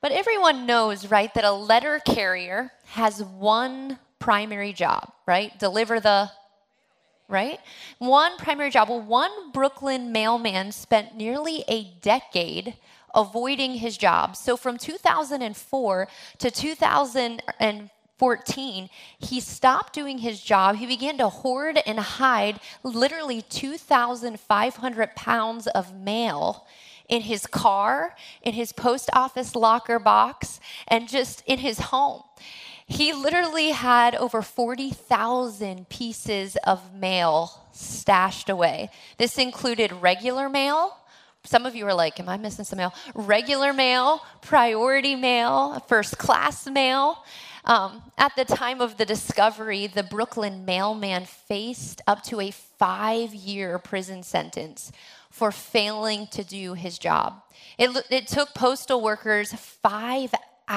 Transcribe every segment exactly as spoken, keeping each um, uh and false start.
But everyone knows, right, that a letter carrier has one primary job, right? Deliver the, right? One primary job. Well, one Brooklyn mailman spent nearly a decade avoiding his job. So from two thousand four to two thousand fourteen, he stopped doing his job. He began to hoard and hide literally two thousand five hundred pounds of mail in his car, in his post office locker box, and just in his home. He literally had over forty thousand pieces of mail stashed away. This included regular mail. Some of you are like, am I missing some mail? Regular mail, priority mail, first class mail. Um, at the time of the discovery, the Brooklyn mailman faced up to a five-year prison sentence for failing to do his job. It, it took postal workers five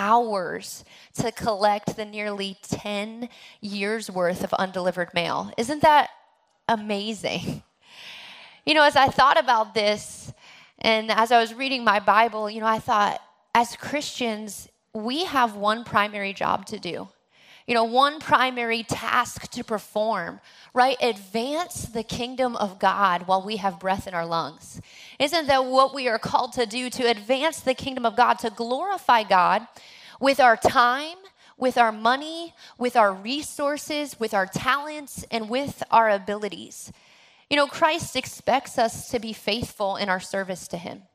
hours to collect the nearly ten years worth of undelivered mail. Isn't that amazing? You know, as I thought about this, and as I was reading my Bible, you know, I thought, as Christians, we have one primary job to do. You know, one primary task to perform, right? Advance the kingdom of God while we have breath in our lungs. Isn't that what we are called to do? To advance the kingdom of God, to glorify God with our time, with our money, with our resources, with our talents, and with our abilities. You know, Christ expects us to be faithful in our service to him.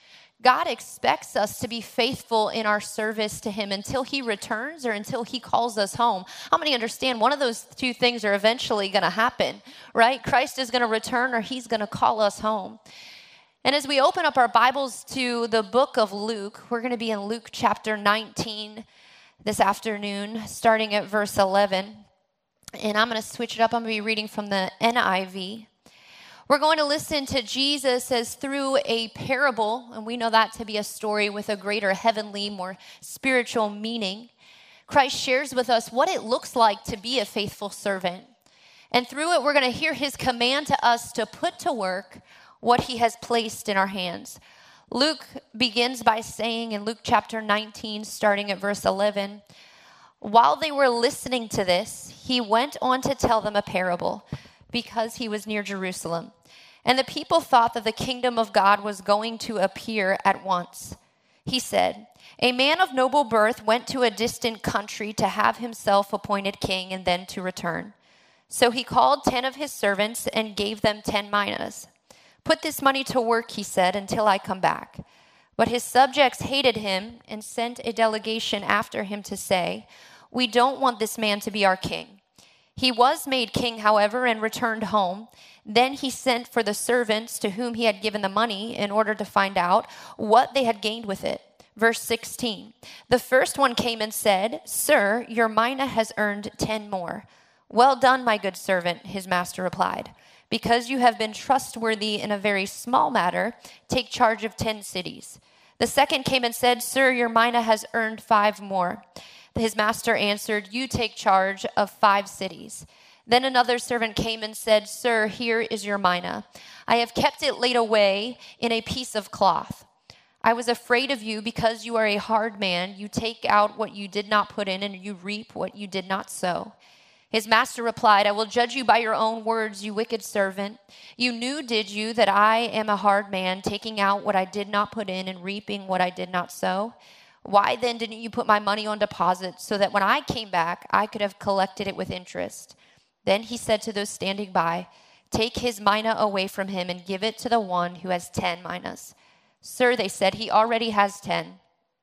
God expects us to be faithful in our service to him until he returns or until he calls us home. How many understand one of those two things are eventually going to happen, right? Christ is going to return or he's going to call us home. And as we open up our Bibles to the book of Luke, we're going to be in Luke chapter nineteen this afternoon, starting at verse eleven. And I'm going to switch it up. I'm going to be reading from the N I V. We're going to listen to Jesus as through a parable, and we know that to be a story with a greater heavenly, more spiritual meaning. Christ shares with us what it looks like to be a faithful servant. And through it, we're going to hear his command to us to put to work what he has placed in our hands. Luke begins by saying in Luke chapter nineteen, starting at verse eleven, while they were listening to this, he went on to tell them a parable because he was near Jerusalem. And the people thought that the kingdom of God was going to appear at once. He said, a man of noble birth went to a distant country to have himself appointed king and then to return. So he called ten of his servants and gave them ten minas. Put this money to work, he said, until I come back. But his subjects hated him and sent a delegation after him to say, we don't want this man to be our king. He was made king, however, and returned home. Then he sent for the servants to whom he had given the money in order to find out what they had gained with it. Verse sixteen, the first one came and said, sir, your mina has earned ten more. Well done, my good servant, his master replied. Because you have been trustworthy in a very small matter, take charge of ten cities. The second came and said, sir, your mina has earned five more. His master answered, you take charge of five cities. Then another servant came and said, sir, here is your mina. I have kept it laid away in a piece of cloth. I was afraid of you because you are a hard man. You take out what you did not put in and you reap what you did not sow. His master replied, I will judge you by your own words, you wicked servant. You knew, did you, that I am a hard man, taking out what I did not put in and reaping what I did not sow? Why then didn't you put my money on deposit so that when I came back, I could have collected it with interest? Then he said to those standing by, take his mina away from him and give it to the one who has ten minas. Sir, they said, he already has ten.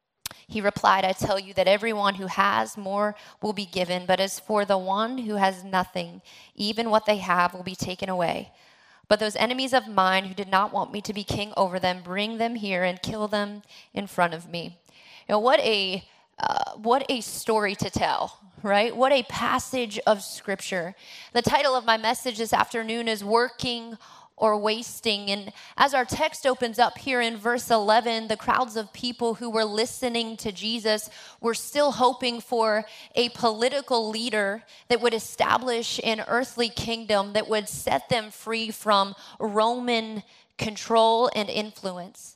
He replied, I tell you that everyone who has more will be given, but as for the one who has nothing, even what they have will be taken away. But those enemies of mine who did not want me to be king over them, bring them here and kill them in front of me. You know, what a uh, what a story to tell, right? What a passage of scripture. The title of my message this afternoon is Working or Wasting. And as our text opens up here in verse eleven, the crowds of people who were listening to Jesus were still hoping for a political leader that would establish an earthly kingdom that would set them free from Roman control and influence.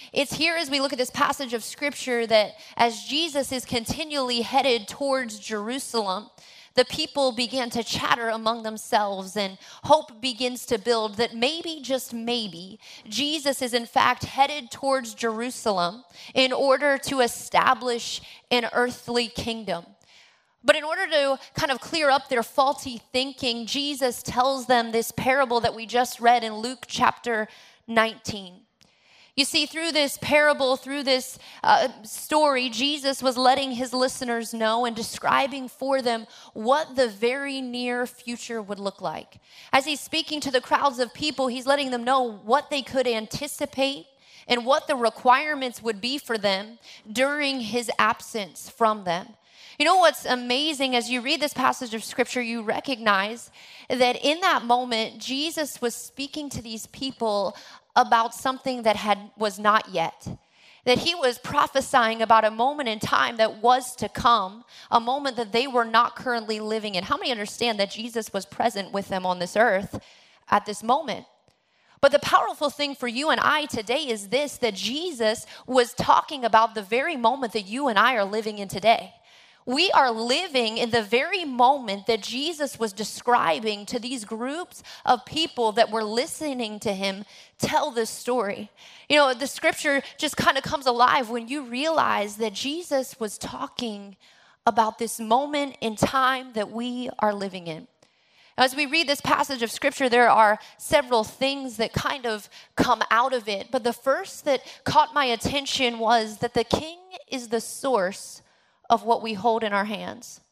It's here as we look at this passage of scripture that as Jesus is continually headed towards Jerusalem, the people began to chatter among themselves and hope begins to build that maybe, just maybe, Jesus is in fact headed towards Jerusalem in order to establish an earthly kingdom. But in order to kind of clear up their faulty thinking, Jesus tells them this parable that we just read in Luke chapter nineteen. You see, through this parable, through this uh, story, Jesus was letting his listeners know and describing for them what the very near future would look like. As he's speaking to the crowds of people, he's letting them know what they could anticipate and what the requirements would be for them during his absence from them. You know what's amazing, as you read this passage of scripture, you recognize that in that moment, Jesus was speaking to these people about something that had was not yet. That he was prophesying about a moment in time that was to come, a moment that they were not currently living in. How many understand that Jesus was present with them on this earth at this moment? But the powerful thing for you and I today is this, that Jesus was talking about the very moment that you and I are living in today. We are living in the very moment that Jesus was describing to these groups of people that were listening to him tell this story. You know, the scripture just kind of comes alive when you realize that Jesus was talking about this moment in time that we are living in. As we read this passage of scripture, there are several things that kind of come out of it. But the first that caught my attention was that the king is the source of what we hold in our hands.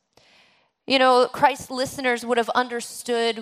You know, Christ's listeners would have understood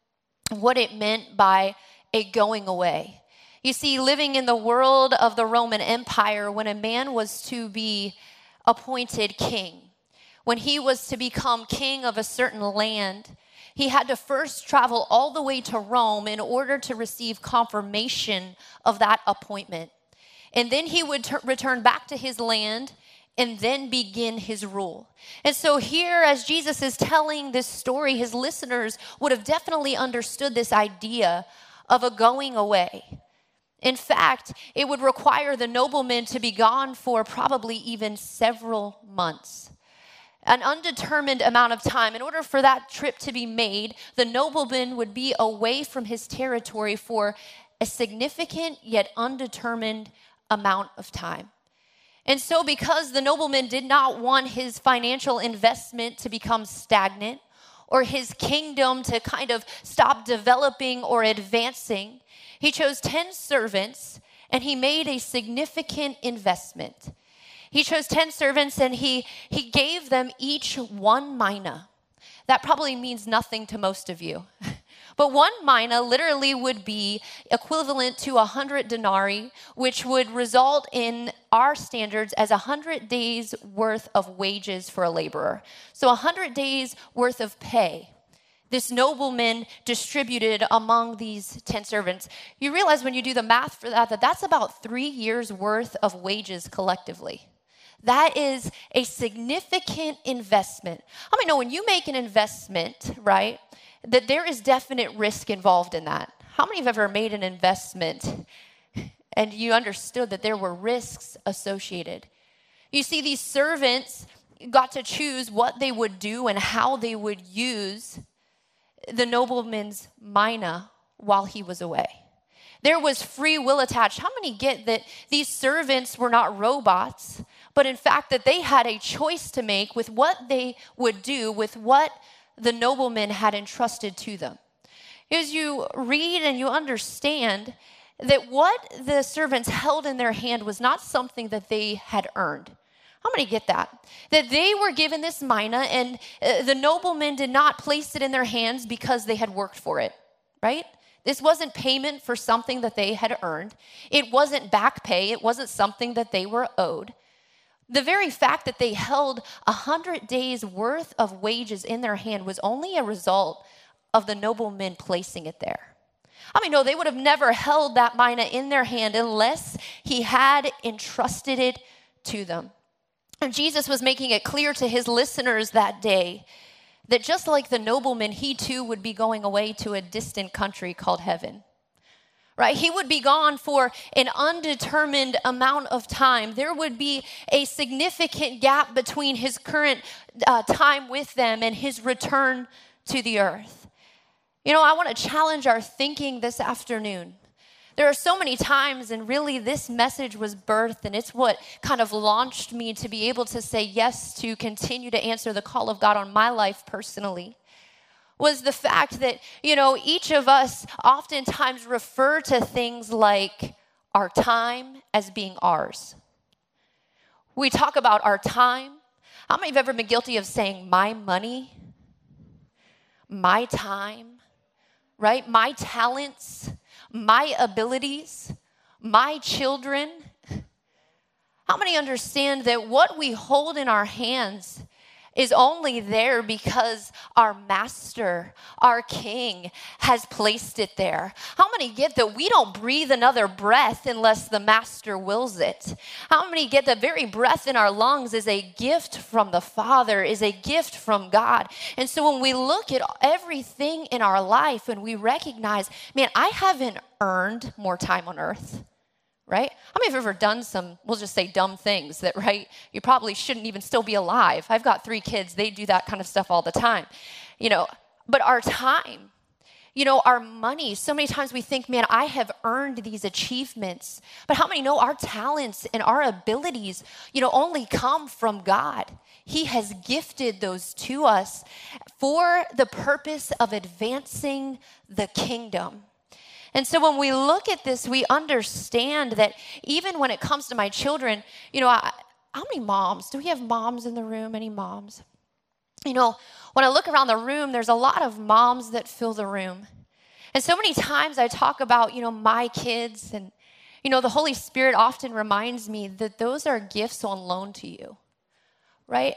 what it meant by a going away. You see, living in the world of the Roman Empire, when a man was to be appointed king, when he was to become king of a certain land, he had to first travel all the way to Rome in order to receive confirmation of that appointment. And then he would t- return back to his land and then begin his rule. And so here, as Jesus is telling this story, his listeners would have definitely understood this idea of a going away. In fact, it would require the nobleman to be gone for probably even several months. An undetermined amount of time. In order for that trip to be made, the nobleman would be away from his territory for a significant yet undetermined amount of time. And so because the nobleman did not want his financial investment to become stagnant or his kingdom to kind of stop developing or advancing, he chose ten servants and he made a significant investment. He chose ten servants and he, he gave them each one mina. That probably means nothing to most of you. But one mina literally would be equivalent to one hundred denarii, which would result in our standards as one hundred days worth of wages for a laborer. So one hundred days worth of pay. This nobleman distributed among these ten servants. You realize when you do the math for that, that that's about three years worth of wages collectively. That is a significant investment. I mean, no, when you make an investment, right, that there is definite risk involved in that. How many have ever made an investment and you understood that there were risks associated? You see, these servants got to choose what they would do and how they would use the nobleman's mina while he was away. There was free will attached. How many get that these servants were not robots, but in fact that they had a choice to make with what they would do with what the nobleman had entrusted to them? As you read and you understand that what the servants held in their hand was not something that they had earned. How many get that? That they were given this mina and uh, the nobleman did not place it in their hands because they had worked for it, right? This wasn't payment for something that they had earned. It wasn't back pay. It wasn't something that they were owed. The very fact that they held a hundred days worth of wages in their hand was only a result of the nobleman placing it there. I mean, no, they would have never held that mina in their hand unless he had entrusted it to them. And Jesus was making it clear to his listeners that day that just like the nobleman, he too would be going away to a distant country called heaven. right? He would be gone for an undetermined amount of time. There would be a significant gap between his current uh, time with them and his return to the earth. You know, I want to challenge our thinking this afternoon. There are so many times, and really this message was birthed, and it's what kind of launched me to be able to say yes to continue to answer the call of God on my life personally, was the fact that, you know, each of us oftentimes refer to things like our time as being ours. We talk about our time. How many have ever been guilty of saying my money, my time, right? My talents, my abilities, my children? How many understand that what we hold in our hands is only there because our master, our king, has placed it there? How many get that we don't breathe another breath unless the master wills it? How many get the very breath in our lungs is a gift from the Father, is a gift from God? And so when we look at everything in our life and we recognize, man, I haven't earned more time on earth. Right? How many have ever done some, we'll just say dumb things that, right, you probably shouldn't even still be alive? I've got three kids. They do that kind of stuff all the time. You know, but our time, you know, our money, so many times we think, man, I have earned these achievements. But how many know our talents and our abilities, you know, only come from God? He has gifted those to us for the purpose of advancing the kingdom. And so when we look at this, we understand that even when it comes to my children, you know, I, how many moms? Do we have moms in the room? Any moms? You know, when I look around the room, there's a lot of moms that fill the room. And so many times I talk about, you know, my kids, and, you know, the Holy Spirit often reminds me that those are gifts on loan to you, right?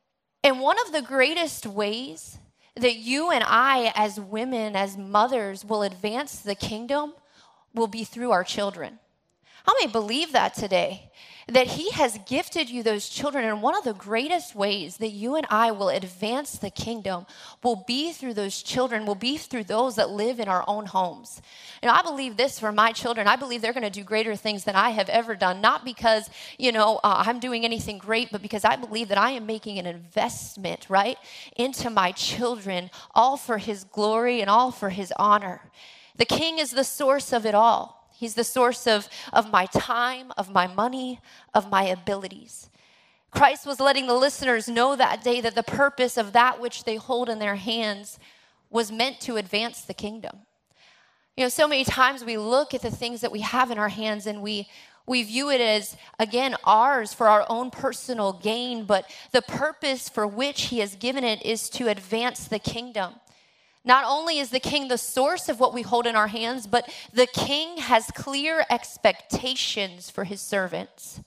And one of the greatest ways that you and I as women, as mothers, will advance the kingdom will be through our children. How many believe that today? That he has gifted you those children, and one of the greatest ways that you and I will advance the kingdom will be through those children, will be through those that live in our own homes. And I believe this for my children. I believe they're going to do greater things than I have ever done, not because, you know, uh, I'm doing anything great, but because I believe that I am making an investment, right, into my children, all for his glory and all for his honor. The king is the source of it all. He's the source of, of my time, of my money, of my abilities. Christ was letting the listeners know that day that the purpose of that which they hold in their hands was meant to advance the kingdom. You know, so many times we look at the things that we have in our hands and we, we view it as, again, ours for our own personal gain, but the purpose for which he has given it is to advance the kingdom. Not only is the king the source of what we hold in our hands, but the king has clear expectations for his servants.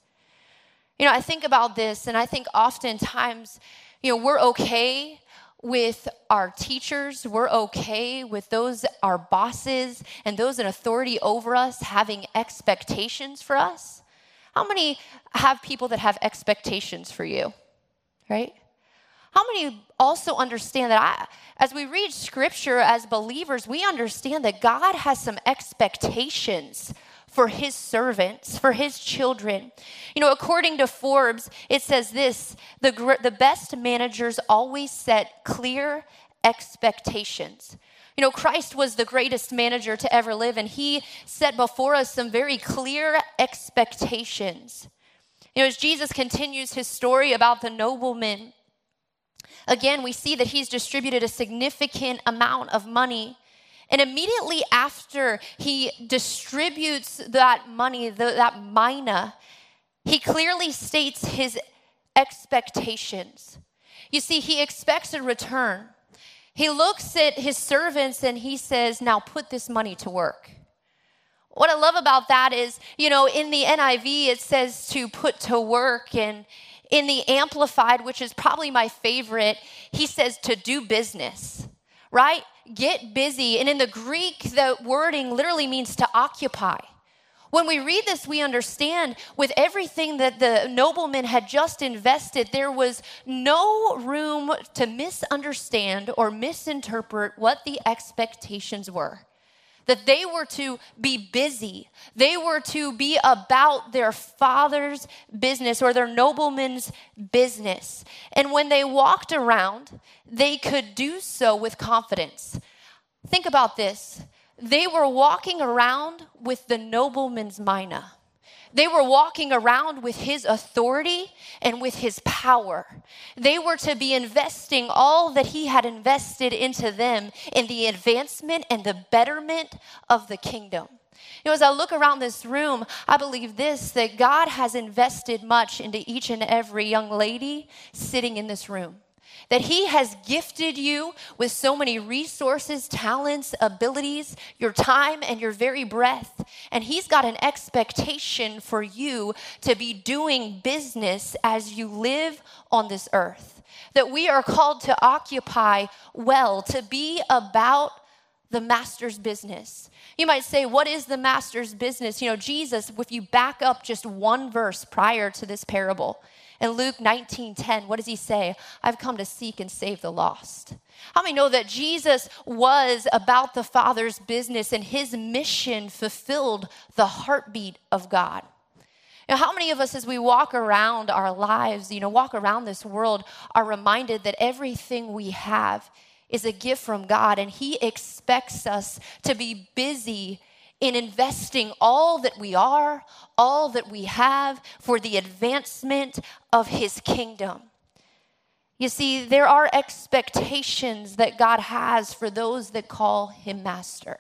You know, I think about this, and I think oftentimes, you know, we're okay with our teachers, we're okay with those, our bosses, and those in authority over us having expectations for us. How many have people that have expectations for you, right? How many also understand that I, as we read scripture as believers, we understand that God has some expectations for his servants, for his children. You know, according to Forbes, it says this, the, the best managers always set clear expectations. You know, Christ was the greatest manager to ever live, and he set before us some very clear expectations. You know, as Jesus continues his story about the nobleman, again, we see that he's distributed a significant amount of money. And immediately after he distributes that money, the, that mina, he clearly states his expectations. You see, he expects a return. He looks at his servants and he says, now put this money to work. What I love about that is, you know, in the N I V, it says to put to work, and in the Amplified, which is probably my favorite, he says to do business, right? Get busy. And in the Greek, the wording literally means to occupy. When we read this, we understand with everything that the nobleman had just invested, there was no room to misunderstand or misinterpret what the expectations were. that they were to be busy. They were to be about their father's business or their nobleman's business. And when they walked around, they could do so with confidence. Think about this. They were walking around with the nobleman's mina. They were walking around with his authority and with his power. They were to be investing all that he had invested into them in the advancement and the betterment of the kingdom. You know, as I look around this room, I believe this, that God has invested much into each and every young lady sitting in this room. That he has gifted you with so many resources, talents, abilities, your time, and your very breath. And he's got an expectation for you to be doing business as you live on this earth. That we are called to occupy well, to be about the master's business. You might say, what is the master's business? You know, Jesus, if you back up just one verse prior to this parable, in Luke nineteen ten, what does he say? I've come to seek and save the lost. How many know that Jesus was about the Father's business and his mission fulfilled the heartbeat of God? Now, how many of us, as we walk around our lives, you know, walk around this world, are reminded that everything we have is a gift from God, and he expects us to be busy in investing all that we are, all that we have for the advancement of his kingdom. You see, there are expectations that God has for those that call him master.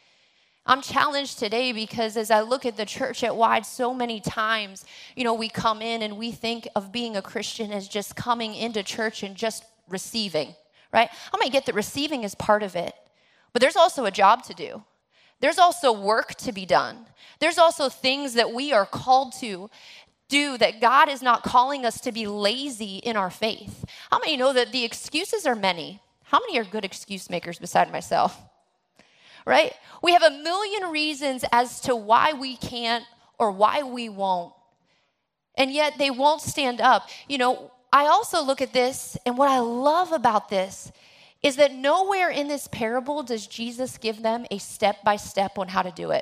I'm challenged today because as I look at the church at wide, so many times, you know, we come in and we think of being a Christian as just coming into church and just receiving, right? I might get that receiving is part of it, but there's also a job to do. There's also work to be done. There's also things that we are called to do that God is not calling us to be lazy in our faith. How many know that the excuses are many? How many are good excuse makers beside myself? Right? We have a million reasons as to why we can't or why we won't. And yet they won't stand up. You know, I also look at this, and what I love about this is that nowhere in this parable does Jesus give them a step-by-step on how to do it.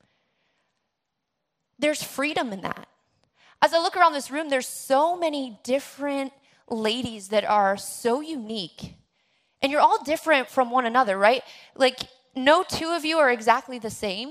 There's freedom in that. As I look around this room, there's so many different ladies that are so unique. And you're all different from one another, right? Like, no two of you are exactly the same,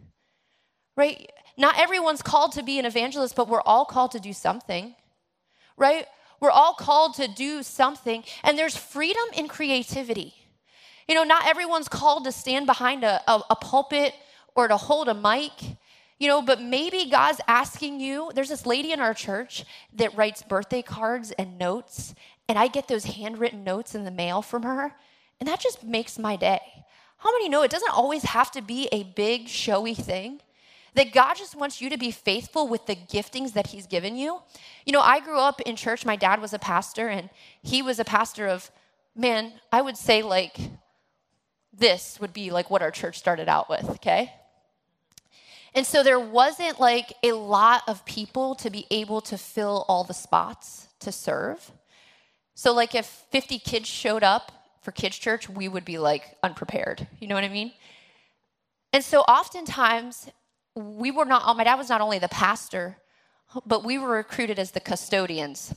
right? Not everyone's called to be an evangelist, but we're all called to do something, right? We're all called to do something, and there's freedom in creativity. You know, not everyone's called to stand behind a, a, a pulpit or to hold a mic, you know, but maybe God's asking you. There's this lady in our church that writes birthday cards and notes, and I get those handwritten notes in the mail from her, and that just makes my day. How many know it doesn't always have to be a big, showy thing? That God just wants you to be faithful with the giftings that he's given you. You know, I grew up in church. My dad was a pastor, and he was a pastor of, man, I would say like this would be like what our church started out with, okay? And so there wasn't like a lot of people to be able to fill all the spots to serve. So like if fifty kids showed up for kids' church, we would be like unprepared. You know what I mean? And so oftentimes, we were not, my dad was not only the pastor, but we were recruited as the custodians.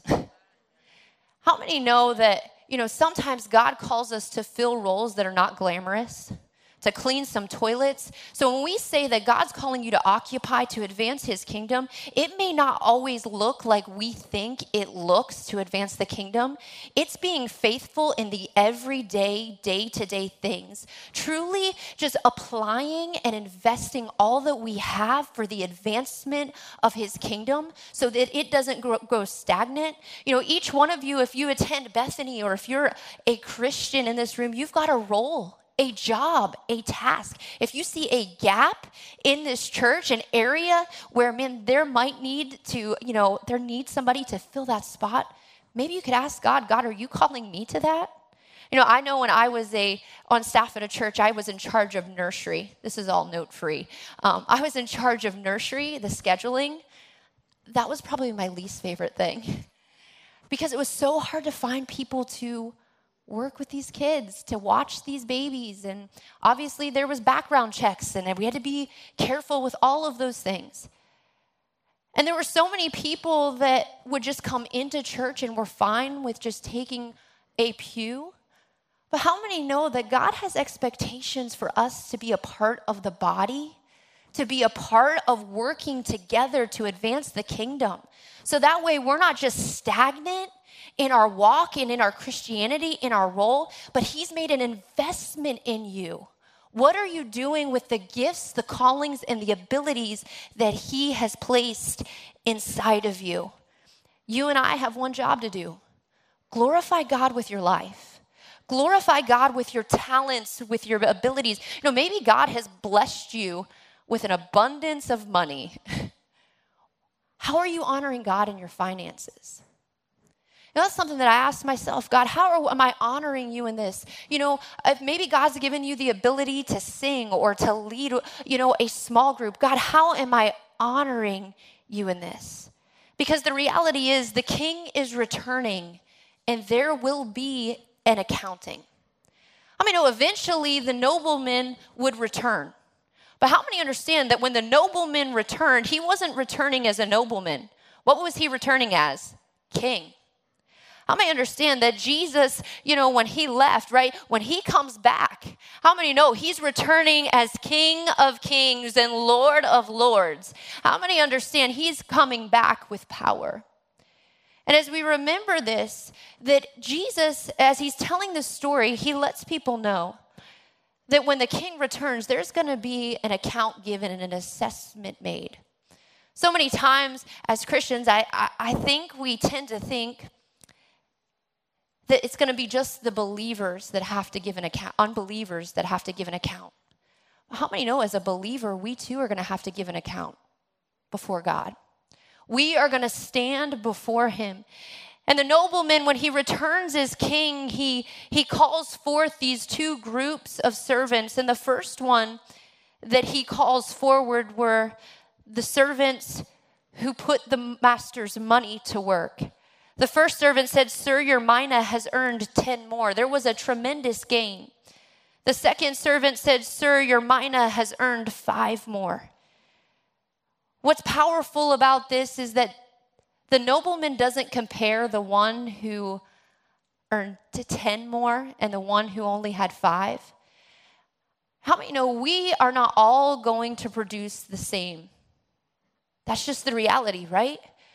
How many know that, you know, sometimes God calls us to fill roles that are not glamorous, to clean some toilets? So when we say that God's calling you to occupy, to advance his kingdom, it may not always look like we think it looks to advance the kingdom. It's being faithful in the everyday, day-to-day things. Truly just applying and investing all that we have for the advancement of his kingdom so that it doesn't grow, grow stagnant. You know, each one of you, if you attend Bethany or if you're a Christian in this room, you've got a role, a job, a task. If you see a gap in this church, an area where, man, there might need to, you know, there needs somebody to fill that spot, maybe you could ask God, God, are you calling me to that? You know, I know when I was a on staff at a church, I was in charge of nursery. This is all note-free. Um, I was in charge of nursery, the scheduling. That was probably my least favorite thing because it was so hard to find people to work with these kids, to watch these babies. And obviously there was background checks, and we had to be careful with all of those things. And there were so many people that would just come into church and were fine with just taking a pew. But how many know that God has expectations for us to be a part of the body, to be a part of working together to advance the kingdom? So that way we're not just stagnant in our walk and in our Christianity, in our role, but he's made an investment in you. What are you doing with the gifts, the callings, and the abilities that he has placed inside of you? You and I have one job to do. Glorify God with your life. Glorify God with your talents, with your abilities. You know, maybe God has blessed you with an abundance of money. How are you honoring God in your finances? You know, that's something that I asked myself, God, how are, am I honoring you in this? You know, if maybe God's given you the ability to sing or to lead, you know, a small group. God, how am I honoring you in this? Because the reality is the king is returning and there will be an accounting. I mean, no, eventually the nobleman would return. But how many understand that when the nobleman returned, he wasn't returning as a nobleman? What was he returning as? King. How many understand that Jesus, you know, when he left, right, when he comes back, how many know he's returning as King of Kings and Lord of Lords? How many understand he's coming back with power? And as we remember this, that Jesus, as he's telling this story, he lets people know that when the king returns, there's going to be an account given and an assessment made. So many times as Christians, I, I, I think we tend to think that it's going to be just the believers that have to give an account, unbelievers that have to give an account. How many know as a believer, we too are going to have to give an account before God? We are going to stand before him. And the nobleman, when he returns as king, he, he calls forth these two groups of servants. And the first one that he calls forward were the servants who put the master's money to work. The first servant said, "Sir, your mina has earned ten more." There was a tremendous gain. The second servant said, "Sir, your mina has earned five more." What's powerful about this is that the nobleman doesn't compare the one who earned ten more and the one who only had five. How many know we are not all going to produce the same? That's just the reality, right?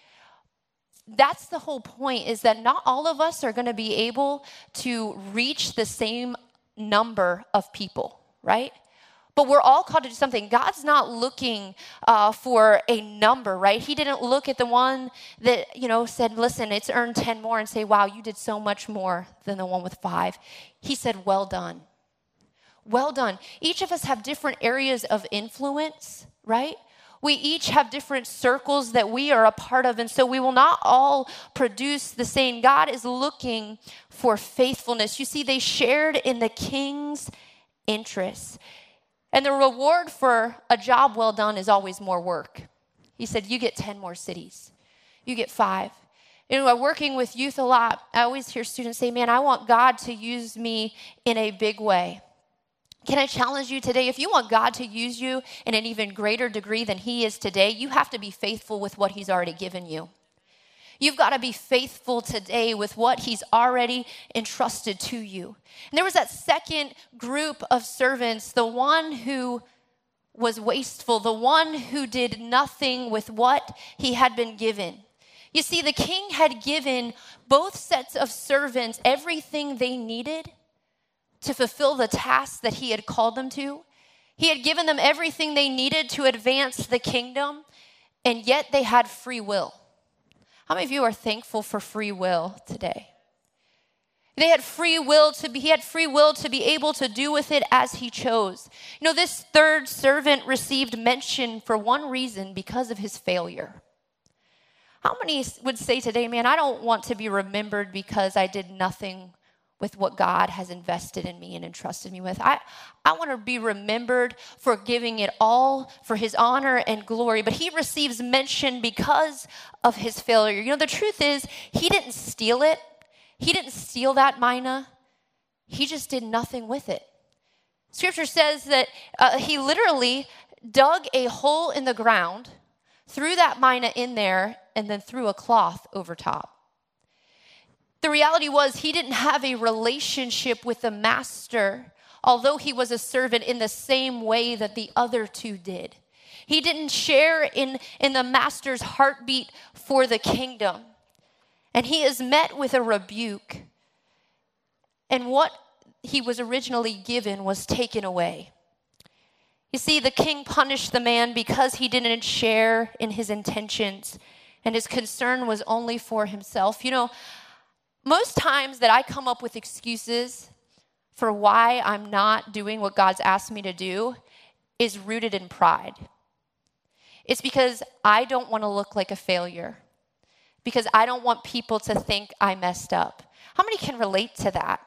That's the whole point, is that not all of us are going to be able to reach the same number of people, right? But we're all called to do something. God's not looking uh, for a number, right? He didn't look at the one that, you know, said, listen, it's earned ten more and say, wow, you did so much more than the one with five. He said, well done. Well done. Each of us have different areas of influence, right? We each have different circles that we are a part of, and so we will not all produce the same. God is looking for faithfulness. You see, they shared in the king's interests. And the reward for a job well done is always more work. He said, you get ten more cities. You get five. You know, I'm working with youth a lot. I always hear students say, man, I want God to use me in a big way. Can I challenge you today? If you want God to use you in an even greater degree than he is today, you have to be faithful with what he's already given you. You've got to be faithful today with what he's already entrusted to you. And there was that second group of servants, the one who was wasteful, the one who did nothing with what he had been given. You see, the king had given both sets of servants everything they needed to fulfill the tasks that he had called them to. He had given them everything they needed to advance the kingdom, and yet they had free will. How many of you are thankful for free will today? They had free will to be, he had free will to be able to do with it as he chose. You know, this third servant received mention for one reason, because of his failure. How many would say today, man, I don't want to be remembered because I did nothing with what God has invested in me and entrusted me with. I, I want to be remembered for giving it all for his honor and glory. But he receives mention because of his failure. You know, the truth is, he didn't steal it. He didn't steal that mina. He just did nothing with it. Scripture says that uh, he literally dug a hole in the ground, threw that mina in there, and then threw a cloth over top. The reality was he didn't have a relationship with the master, although he was a servant in the same way that the other two did. He didn't share in, in the master's heartbeat for the kingdom. And he is met with a rebuke. And what he was originally given was taken away. You see, the king punished the man because he didn't share in his intentions, and his concern was only for himself. You know, most times that I come up with excuses for why I'm not doing what God's asked me to do is rooted in pride. It's because I don't want to look like a failure, because I don't want people to think I messed up. How many can relate to that?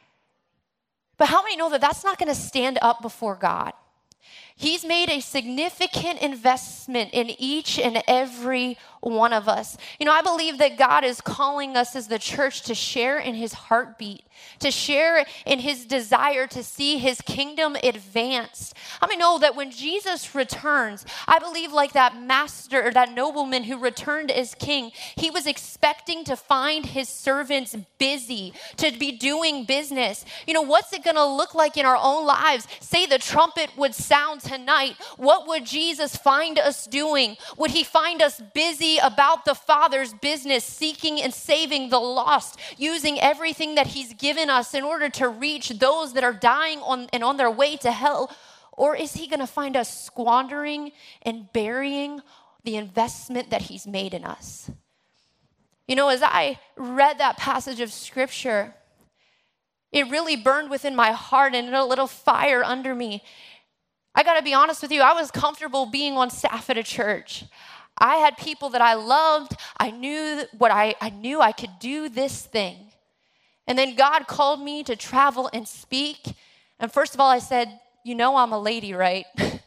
But how many know that that's not going to stand up before God? He's made a significant investment in each and every one of us. You know, I believe that God is calling us as the church to share in his heartbeat, to share in his desire to see his kingdom advanced. How many know that when Jesus returns, I believe like that master or that nobleman who returned as king, he was expecting to find his servants busy, to be doing business. You know, what's it going to look like in our own lives? Say the trumpet would sound tonight. What would Jesus find us doing? Would he find us busy about the Father's business, seeking and saving the lost, using everything that he's given us in order to reach those that are dying on and on their way to hell? Or is he going to find us squandering and burying the investment that he's made in us? You know, as I read that passage of scripture, it really burned within my heart and a little fire under me. I got to be honest with you, I was comfortable being on staff at a church. I had people that I loved. I knew what I, I knew I could do this thing. And then God called me to travel and speak. And first of all, I said, you know I'm a lady, right?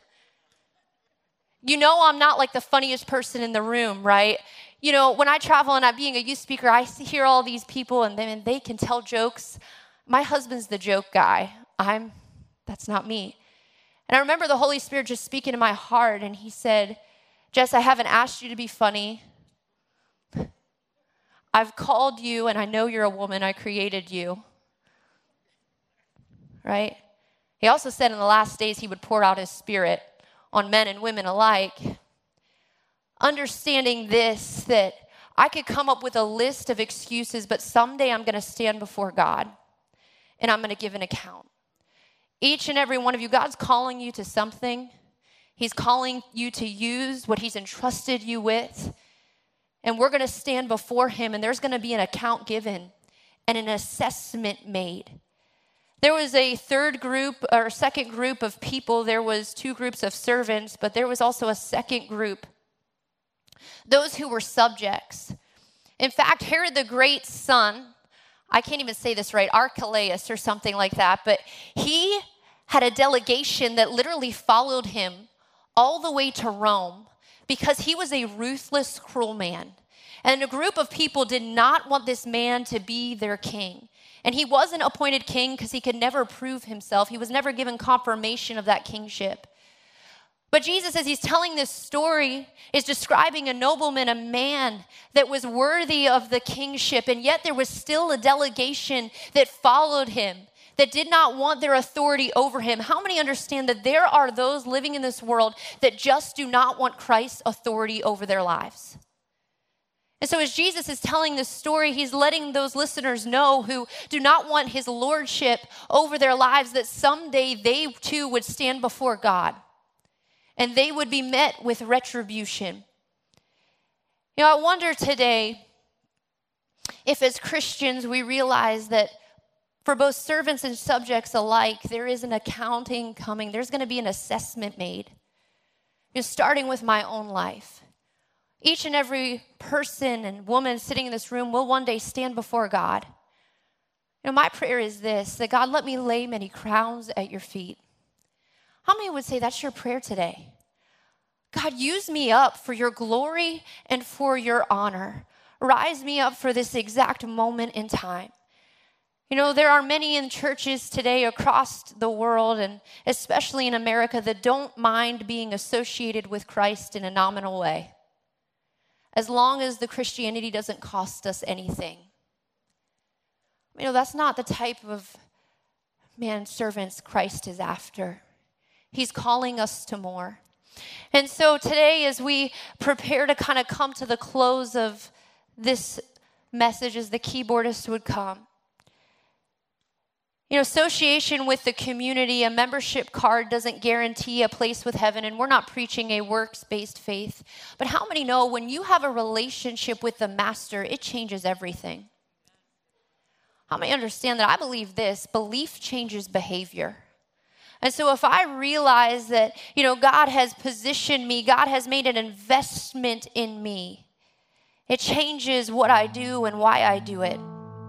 You know I'm not like the funniest person in the room, right? You know, when I travel and I'm being a youth speaker, I hear all these people and then they can tell jokes. My husband's the joke guy. I'm, that's not me. And I remember the Holy Spirit just speaking to my heart, and he said, Jess, I haven't asked you to be funny. I've called you, and I know you're a woman. I created you. Right? He also said in the last days he would pour out his spirit on men and women alike. Understanding this, that I could come up with a list of excuses, but someday I'm going to stand before God, and I'm going to give an account. Each and every one of you, God's calling you to something. He's calling you to use what he's entrusted you with. And we're going to stand before him, and there's going to be an account given and an assessment made. There was a third group or second group of people. There was two groups of servants, but there was also a second group. Those who were subjects. In fact, Herod the Great's son, I can't even say this right, Archelaus or something like that, but he had a delegation that literally followed him all the way to Rome because he was a ruthless, cruel man. And a group of people did not want this man to be their king. And he wasn't appointed king because he could never prove himself. He was never given confirmation of that kingship. But Jesus, as he's telling this story, is describing a nobleman, a man that was worthy of the kingship, and yet there was still a delegation that followed him, that did not want their authority over him. How many understand that there are those living in this world that just do not want Christ's authority over their lives? And so as Jesus is telling this story, he's letting those listeners know who do not want his lordship over their lives that someday they too would stand before God and they would be met with retribution. You know, I wonder today if as Christians we realize that for both servants and subjects alike, there is an accounting coming. There's going to be an assessment made. You know, starting with my own life. Each and every person and woman sitting in this room will one day stand before God. You know, my prayer is this, that God, let me lay many crowns at your feet. How many would say that's your prayer today? God, use me up for your glory and for your honor. Rise me up for this exact moment in time. You know, there are many in churches today across the world, and especially in America, that don't mind being associated with Christ in a nominal way, as long as the Christianity doesn't cost us anything. You know, that's not the type of, man, servants Christ is after. He's calling us to more. And so today, as we prepare to kind of come to the close of this message, as the keyboardist would come, you know, association with the community, a membership card doesn't guarantee a place with heaven, and we're not preaching a works-based faith. But how many know when you have a relationship with the Master, it changes everything? How many understand that? I believe this: belief changes behavior. And so if I realize that, you know, God has positioned me, God has made an investment in me, it changes what I do and why I do it.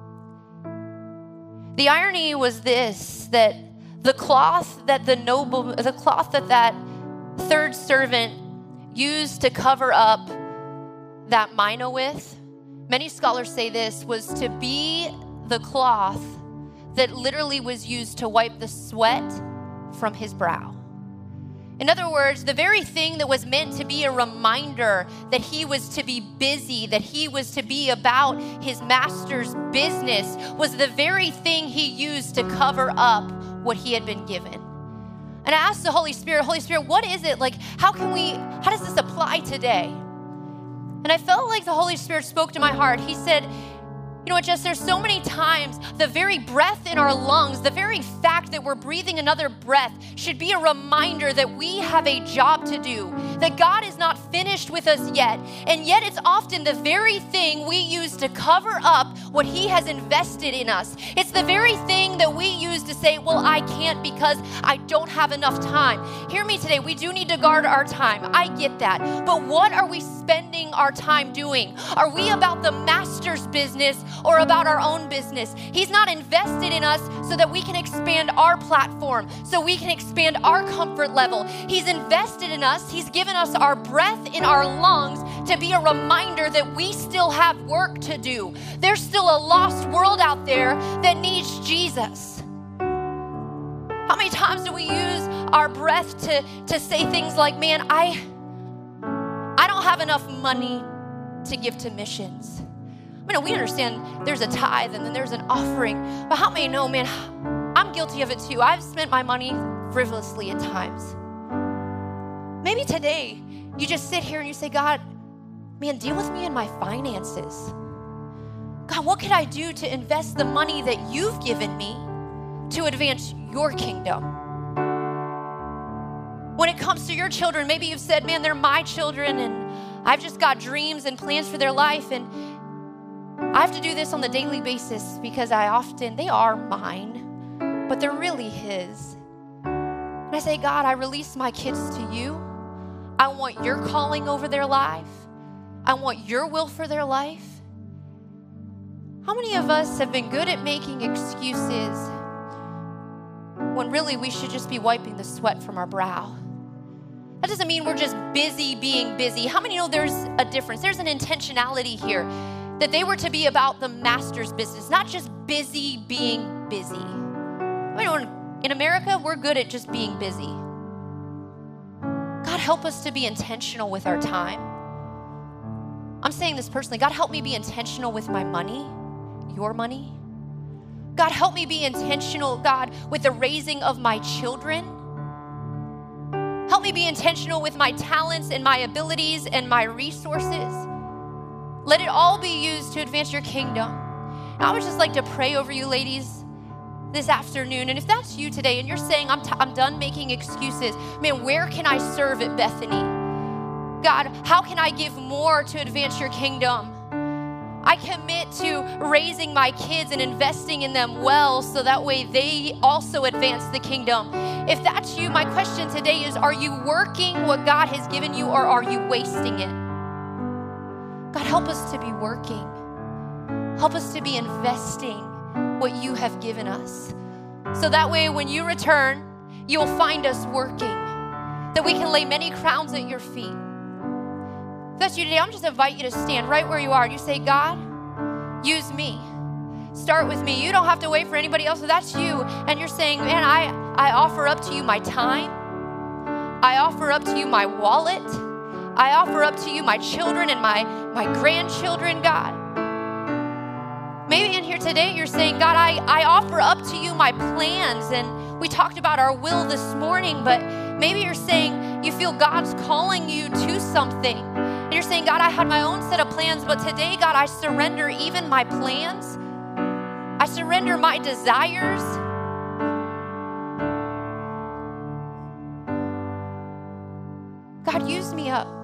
The irony was this, that the cloth that the noble, the cloth that that third servant used to cover up that mina with, many scholars say this was to be the cloth that literally was used to wipe the sweat from his brow. In other words, the very thing that was meant to be a reminder that he was to be busy, that he was to be about his master's business, was the very thing he used to cover up what he had been given. And I asked the Holy Spirit, Holy Spirit, what is it? Like, how can we, how does this apply today? And I felt like the Holy Spirit spoke to my heart. He said, you know what, Jess, there's so many times the very breath in our lungs, the very fact that we're breathing another breath should be a reminder that we have a job to do, that God is not finished with us yet. And yet it's often the very thing we use to cover up what he has invested in us. It's the very thing that we use to say, well, I can't because I don't have enough time. Hear me today, we do need to guard our time. I get that. But what are we spending our time doing? Are we about the Master's business or about our own business? He's not invested in us so that we can expand our platform, so we can expand our comfort level. He's invested in us. He's given us our breath in our lungs to be a reminder that we still have work to do. There's still a lost world out there that needs Jesus. How many times do we use our breath to, to say things like, man, I, I don't have enough money to give to missions. I mean, we understand there's a tithe and then there's an offering, but how many know, man, I'm guilty of it too. I've spent my money frivolously at times. Maybe today you just sit here and you say, God, man, deal with me in my finances. God, what can I do to invest the money that you've given me to advance your kingdom? When it comes to your children, maybe you've said, man, they're my children and I've just got dreams and plans for their life, and I have to do this on the daily basis because I often, they are mine, but they're really his. And I say, God, I release my kids to you. I want your calling over their life. I want your will for their life. How many of us have been good at making excuses when really we should just be wiping the sweat from our brow? That doesn't mean we're just busy being busy. How many know there's a difference? There's an intentionality here. That they were to be about the Master's business, not just busy being busy. I mean, in America, we're good at just being busy. God, help us to be intentional with our time. I'm saying this personally. God, help me be intentional with my money, your money. God, help me be intentional, God, with the raising of my children. Help me be intentional with my talents and my abilities and my resources. Let it all be used to advance your kingdom. And I would just like to pray over you ladies this afternoon. And if that's you today and you're saying, I'm, t- I'm done making excuses, man, where can I serve at Bethany? God, how can I give more to advance your kingdom? I commit to raising my kids and investing in them well so that way they also advance the kingdom. If that's you, my question today is, are you working what God has given you or are you wasting it? God, help us to be working. Help us to be investing what you have given us. So that way when you return, you will find us working, that we can lay many crowns at your feet. If that's you today, I'm just invite you to stand right where you are. You say, God, use me. start with me. You don't have to wait for anybody else. If that's you, and you're saying, man, I, I offer up to you my time. I offer up to you my wallet. I offer up to you my children and my, my grandchildren, God. Maybe in here today you're saying, God, I, I offer up to you my plans. And we talked about our will this morning, but maybe you're saying you feel God's calling you to something. And you're saying, God, I had my own set of plans, but today, God, I surrender even my plans. I surrender my desires. God, use me up.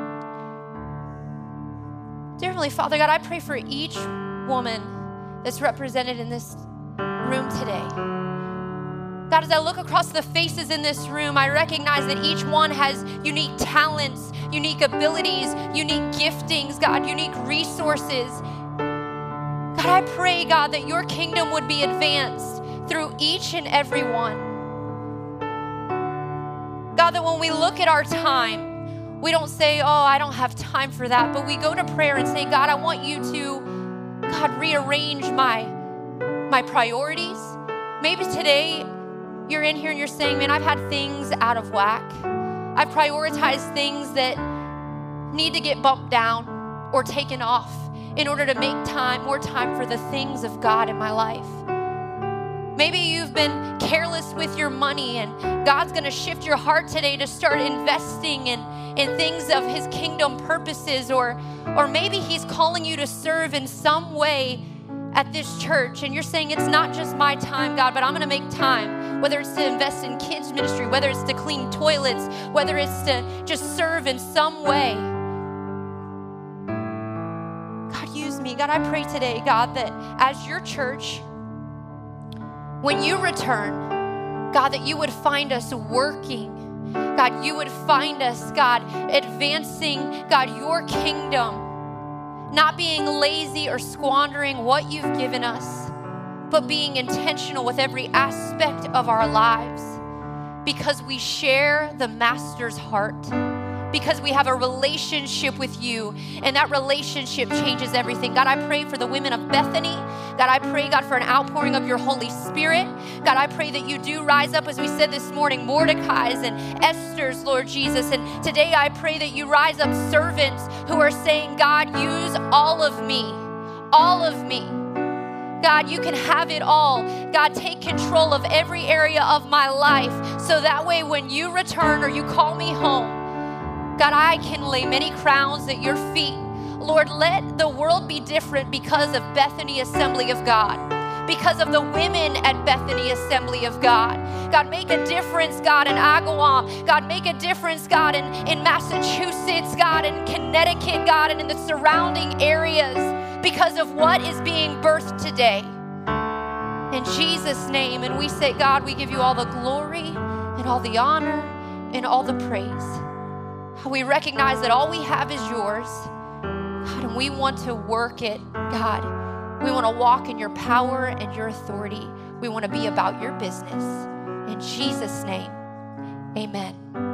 Dear Heavenly Father, God, I pray for each woman that's represented in this room today. God, as I look across the faces in this room, I recognize that each one has unique talents, unique abilities, unique giftings, God, unique resources. God, I pray, God, that your kingdom would be advanced through each and every one. God, that when we look at our time, we don't say, oh, I don't have time for that, but we go to prayer and say, God, I want you to God, rearrange my, my priorities. Maybe today you're in here and you're saying, man, I've had things out of whack. I've prioritized things that need to get bumped down or taken off in order to make time, more time for the things of God in my life. Maybe you've been careless with your money, and God's going to shift your heart today to start investing in, in things of his kingdom purposes, or, or maybe he's calling you to serve in some way at this church, and you're saying, it's not just my time, God, but I'm going to make time, whether it's to invest in kids ministry, whether it's to clean toilets, whether it's to just serve in some way. God, use me. God, I pray today, God, that as your church, when you return, God, that you would find us working. God, you would find us, God, advancing, God, your kingdom, not being lazy or squandering what you've given us, but being intentional with every aspect of our lives, because we share the Master's heart, because we have a relationship with you, and that relationship changes everything. God, I pray for the women of Bethany. God, I pray, God, for an outpouring of your Holy Spirit. God, I pray that you do rise up, as we said this morning, Mordecai's and Esther's, Lord Jesus. And today I pray that you rise up servants who are saying, God, use all of me, all of me. God, you can have it all. God, take control of every area of my life, so that way when you return or you call me home, God, I can lay many crowns at your feet. Lord, let the world be different because of Bethany Assembly of God, because of the women at Bethany Assembly of God. God, make a difference, God, in Agawam. God, make a difference, God, in, in Massachusetts, God, in Connecticut, God, and in the surrounding areas because of what is being birthed today. In Jesus' name, and we say, God, we give you all the glory and all the honor and all the praise. We recognize that all we have is yours, God, and we want to work it, God. We want to walk in your power and your authority. We want to be about your business. In Jesus' name, amen.